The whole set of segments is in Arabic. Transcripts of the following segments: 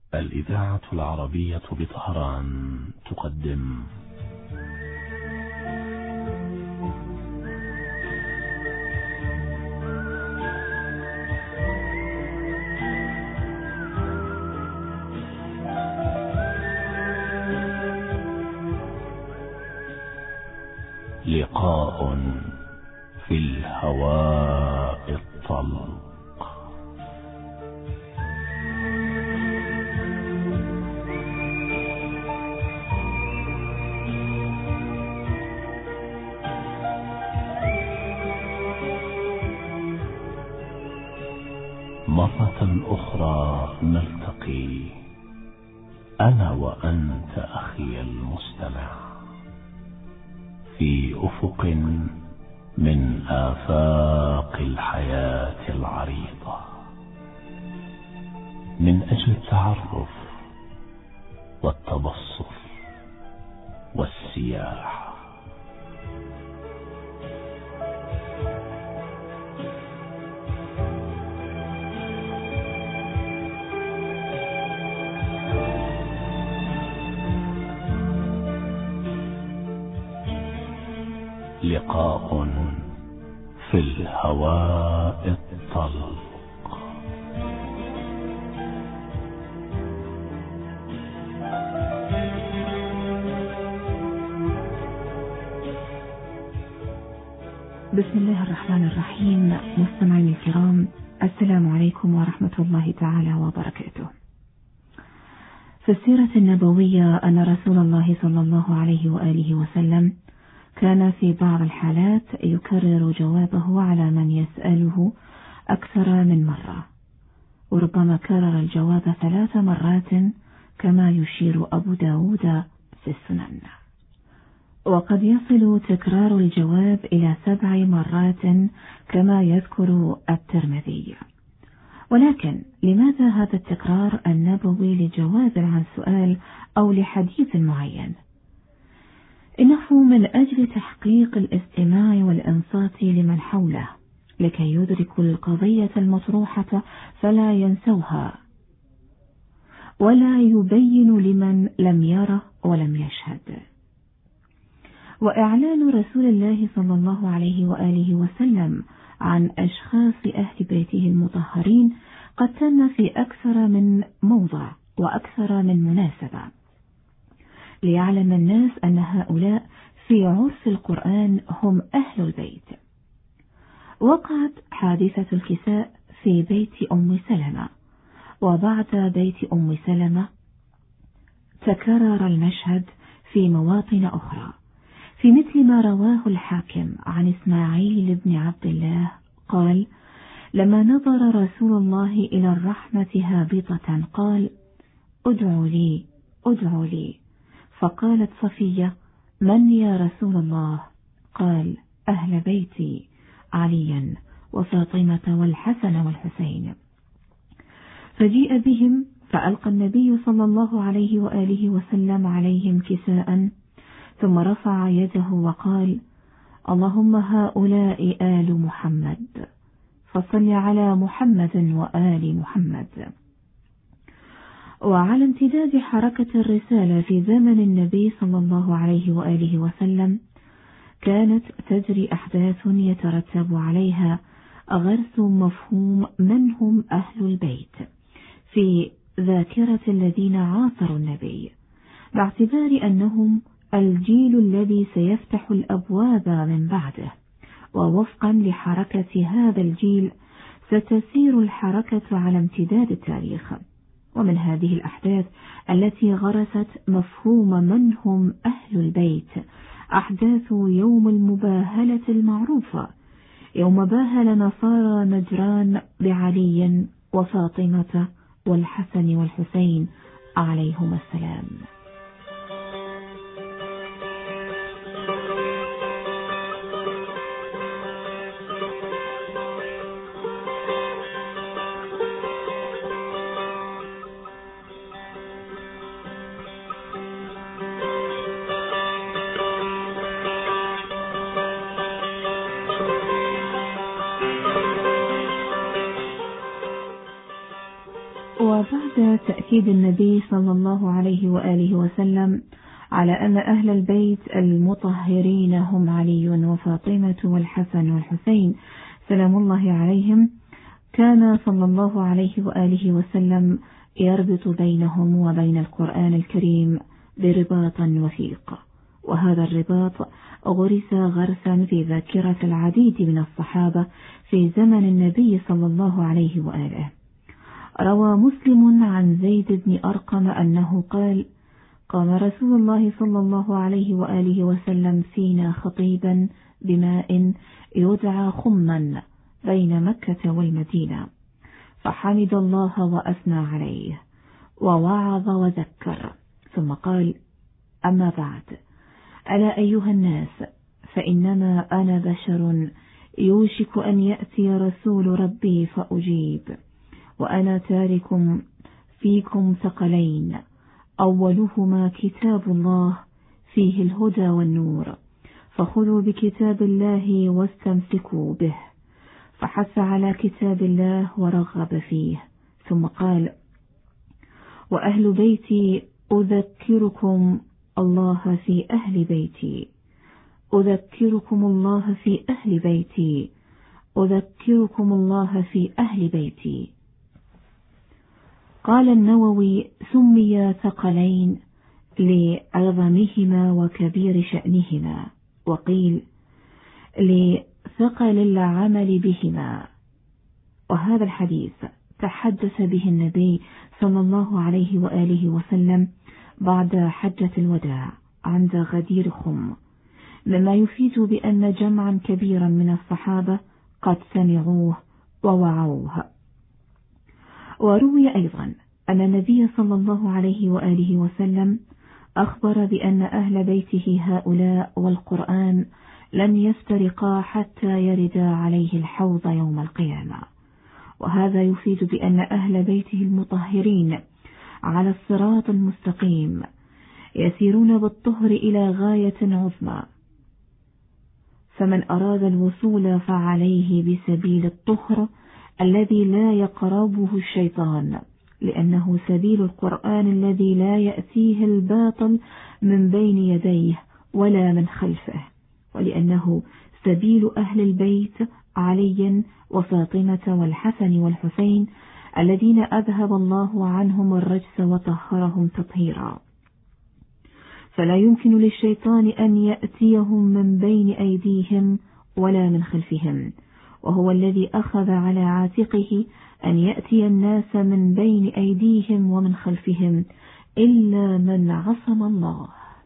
الإذاعة العربية بطهران تقدم لقاء في الهواء الطلق. مرة أخرى نلتقي أنا وأنت أخي المستمع في أفق من آفاق الحياة العريضة، من أجل التعرف والتبصر والسياحة. لقاء في الهواء الطلق. بسم الله الرحمن الرحيم. مستمعين الكرام، السلام عليكم ورحمة الله تعالى وبركاته. في السيرة النبوية أن رسول الله صلى الله عليه وآله وسلم كان في بعض الحالات يكرر جوابه على من يسأله أكثر من مرة، وربما كرر الجواب 3 مرات كما يشير أبو داود في السنن، وقد يصل تكرار الجواب إلى 7 مرات كما يذكر الترمذي. ولكن لماذا هذا التكرار النبوي لجواب عن سؤال أو لحديث معين؟ إنه من أجل تحقيق الاستماع والإنصات لمن حوله، لكي يدركوا القضية المطروحة فلا ينسوها، ولا يبين لمن لم يره ولم يشهد. وإعلان رسول الله صلى الله عليه وآله وسلم عن أشخاص أهل بيته المطهرين قد تم في أكثر من موضع وأكثر من مناسبة، ليعلم الناس أن هؤلاء في عرف القرآن هم أهل البيت. وقعت حادثة الكساء في بيت أم سلمة، وبعد بيت أم سلمة تكرر المشهد في مواطن أخرى، في مثل ما رواه الحاكم عن إسماعيل بن عبد الله قال: لما نظر رسول الله إلى الرحمة هابطة قال: ادعوا لي ادعوا لي. فقالت صفية: من يا رسول الله؟ قال: أهل بيتي، عليا وفاطمة والحسن والحسين. فجيء بهم فألقى النبي صلى الله عليه وآله وسلم عليهم كساء، ثم رفع يده وقال: اللهم هؤلاء آل محمد، فصل على محمد وآل محمد. وعلى امتداد حركة الرسالة في زمن النبي صلى الله عليه وآله وسلم كانت تجري أحداث يترتب عليها غرس مفهوم من هم أهل البيت في ذاكرة الذين عاصروا النبي، باعتبار أنهم الجيل الذي سيفتح الأبواب من بعده، ووفقا لحركة هذا الجيل ستسير الحركة على امتداد التاريخ. ومن هذه الأحداث التي غرست مفهوم من هم أهل البيت أحداث يوم المباهلة المعروفة، يوم باهل نصارى نجران بعلي وفاطمة والحسن والحسين عليهما السلام. وبعد تأكيد النبي صلى الله عليه وآله وسلم على أن أهل البيت المطهرين هم علي وفاطمة والحسن والحسين سلام الله عليهم، كان صلى الله عليه وآله وسلم يربط بينهم وبين القرآن الكريم برباطا وثيق، وهذا الرباط غرس غرسا في ذاكرة العديد من الصحابة في زمن النبي صلى الله عليه وآله. روى مسلم عن زيد بن أرقم أنه قال: قام رسول الله صلى الله عليه وآله وسلم فينا خطيبا بماء يدعى خما بين مكة والمدينة، فحمد الله وأثنى عليه ووعظ وذكر، ثم قال: أما بعد، ألا أيها الناس، فإنما أنا بشر يوشك أن يأتي رسول ربي فأجيب، وأنا تارك فيكم ثقلين، أولهما كتاب الله فيه الهدى والنور، فخذوا بكتاب الله واستمسكوا به، فحث على كتاب الله ورغب فيه، ثم قال: وأهل بيتي أذكركم الله في أهل بيتي، أذكركم الله في أهل بيتي، أذكركم الله في أهل بيتي. قال النووي: سمي ثقلين لعظمهما وكبير شأنهما، وقيل لثقل العمل بهما. وهذا الحديث تحدث به النبي صلى الله عليه وآله وسلم بعد حجة الوداع عند غدير خم، مما يفيد بأن جمعا كبيرا من الصحابة قد سمعوه ووعوه. وروي أيضا أن النبي صلى الله عليه وآله وسلم أخبر بأن أهل بيته هؤلاء والقرآن لن يفترقا حتى يردا عليه الحوض يوم القيامة، وهذا يفيد بأن أهل بيته المطهرين على الصراط المستقيم يسيرون بالطهر إلى غاية عظمى، فمن أراد الوصول فعليه بسبيل الطهر الذي لا يقربه الشيطان، لأنه سبيل القرآن الذي لا يأتيه الباطل من بين يديه ولا من خلفه، ولأنه سبيل أهل البيت علي وفاطمة والحسن والحسين الذين أذهب الله عنهم الرجس وطهرهم تطهيرا، فلا يمكن للشيطان أن يأتيهم من بين أيديهم ولا من خلفهم، وهو الذي أخذ على عاتقه أن يأتي الناس من بين أيديهم ومن خلفهم إلا من عصم الله.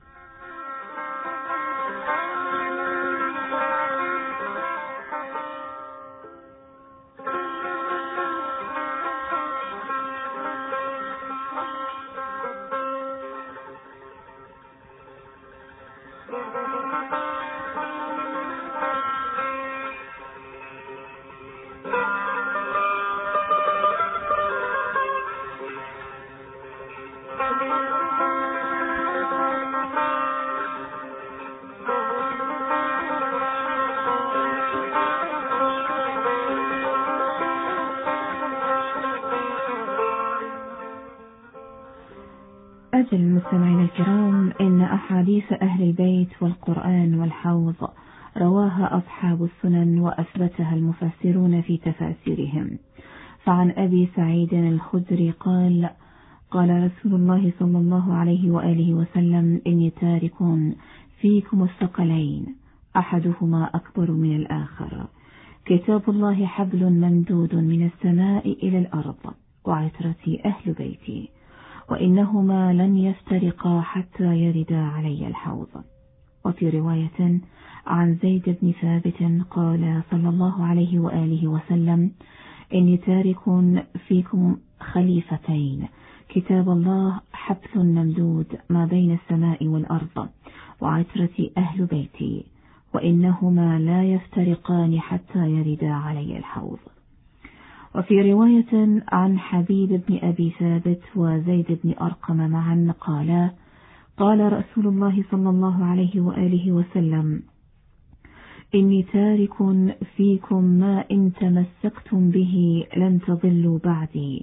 أجل المستمعين الكرام، إن أحاديث أهل البيت والقرآن والحوض رواها أصحاب السنن وأثبتها المفسرون في تفاسيرهم. فعن أبي سعيد الخدري قال: قال رسول الله صلى الله عليه وآله وسلم: إني تارك فيكم الثقلين، أحدهما أكبر من الآخر، كتاب الله حبل ممدود من السماء إلى الأرض، وعترتي أهل بيتي، وإنهما لن يفترقا حتى يردا علي الحوض. وفي رواية عن زيد بن ثابت قال صلى الله عليه وآله وسلم: إني تارك فيكم خليفتين، كتاب الله حبل ممدود ما بين السماء والأرض، وعترتي أهل بيتي، وإنهما لا يفترقان حتى يردا علي الحوض. وفي رواية عن حبيب بن أبي ثابت وزيد بن أرقم معا قالا: قال رسول الله صلى الله عليه وآله وسلم: إني تارك فيكم ما إن تمسكتم به لن تضلوا بعدي،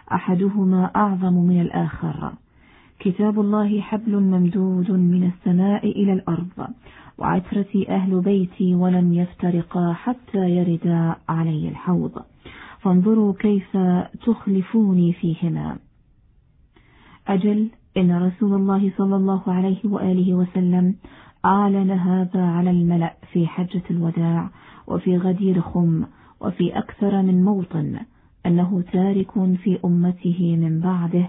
أحدهما أعظم من الآخر. كتاب الله حبل ممدود من السماء إلى الأرض، وعترتي أهل بيتي ولن يفترقا حتى يردا علي الحوض، فانظروا كيف تخلفوني فيهما. أجل إن رسول الله صلى الله عليه وآله وسلم أعلن هذا على الملأ في حجة الوداع وفي غدير خم وفي أكثر من موطن، أنه تارك في أمته من بعده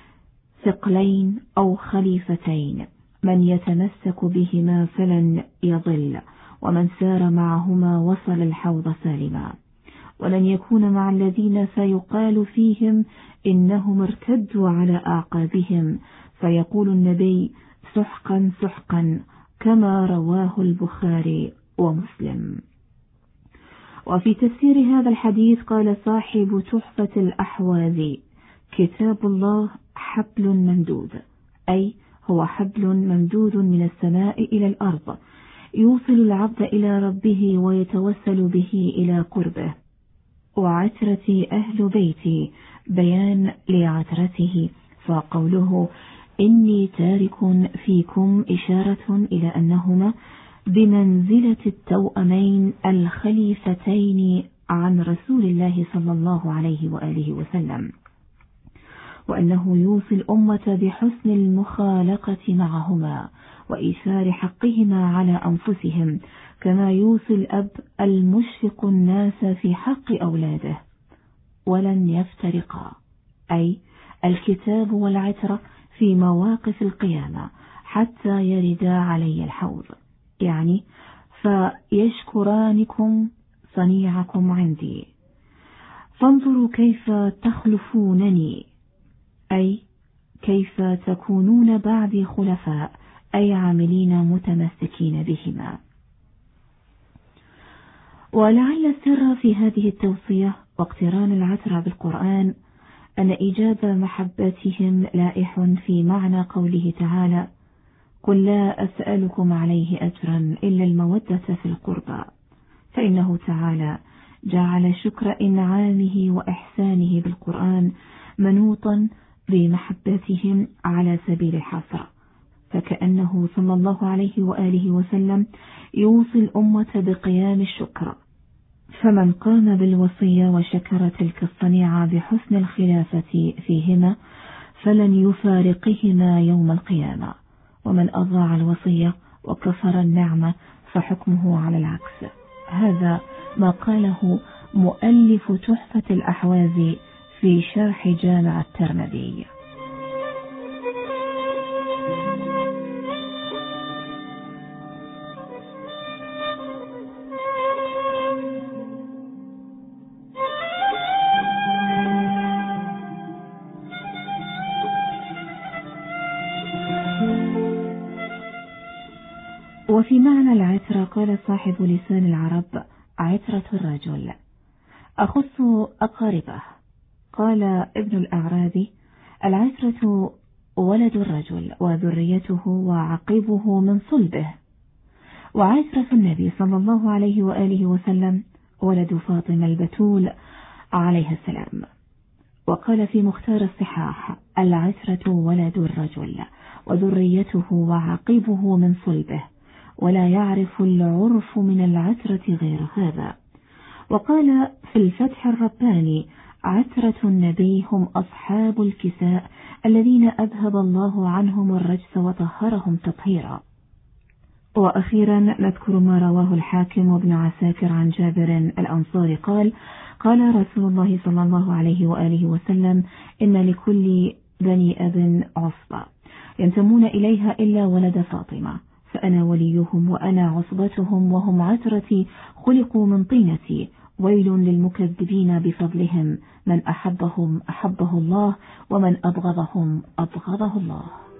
ثقلين أو خليفتين، من يتمسك بهما فلن يضل، ومن سار معهما وصل الحوض سالما. ولن يكون مع الذين سيقال فيهم إنهم ارتدوا على أعقابهم، فيقول النبي سحقا سحقا، كما رواه البخاري ومسلم. وفي تفسير هذا الحديث قال صاحب تحفة الأحواذي: كتاب الله حبل ممدود، أي هو حبل ممدود من السماء إلى الأرض، يوصل العبد إلى ربه ويتوسل به إلى قربه. وعترتي أهل بيتي بيان لعترته، فقوله إني تارك فيكم إشارة إلى أنهما بمنزلة التوأمين الخليفتين عن رسول الله صلى الله عليه وآله وسلم، وأنه يوصي الأمة بحسن المخالقة معهما وإيثار حقهما على أنفسهم، كما يوصي الأب المشفق الناس في حق أولاده. ولن يفترقا، أي الكتاب والعترة في مواقف القيامة حتى يردا علي الحوض، يعني فيشكرانكم صنيعكم عندي. فانظروا كيف تخلفونني، أي كيف تكونون بعدي خلفاء، أي عاملين متمسكين بهما. ولعل السر في هذه التوصية واقتران العترة بالقرآن أن إيجاب محبتهم لائح في معنى قوله تعالى: قل لا أسألكم عليه أجرا إلا المودة في القربى، فإنه تعالى جعل شكر إنعامه وإحسانه بالقرآن منوطا بمحبتهم على سبيل الحصر، فكأنه صلى الله عليه وآله وسلم يوصي الأمة بقيام الشكر، فمن قام بالوصية وشكر تلك الصنيعة بحسن الخلافة فيهما فلن يفارقهما يوم القيامة، ومن أضاع الوصية وكفر النعمة فحكمه على العكس. هذا ما قاله مؤلف تحفة الأحواذي في شرح جامع الترمذي. وفي معنى العترة قال صاحب لسان العرب: عترة الرجل، أخص أقاربه. قال ابن الأعرابي: العترة ولد الرجل وذريته وعقبه من صلبه. وعترة النبي صلى الله عليه وآله وسلم ولد فاطمة البتول عليها السلام. وقال في مختار الصحاح: العترة ولد الرجل وذريته وعقبه من صلبه، ولا يعرف العرف من العترة غير هذا. وقال في الفتح الرباني: عترة النبي هم أصحاب الكساء الذين أذهب الله عنهم الرجس وطهرهم تطهيرا. وأخيرا نذكر ما رواه الحاكم وابن عساكر عن جابر الأنصاري قال: قال رسول الله صلى الله عليه وآله وسلم: إن لكل بني أب عصبة ينتمون إليها إلا ولد فاطمة، فأنا وليهم وأنا عصبتهم وهم عترتي خلقوا من طينتي، ويل للمكذبين بفضلهم، من أحبهم أحبه الله ومن أبغضهم أبغضه الله.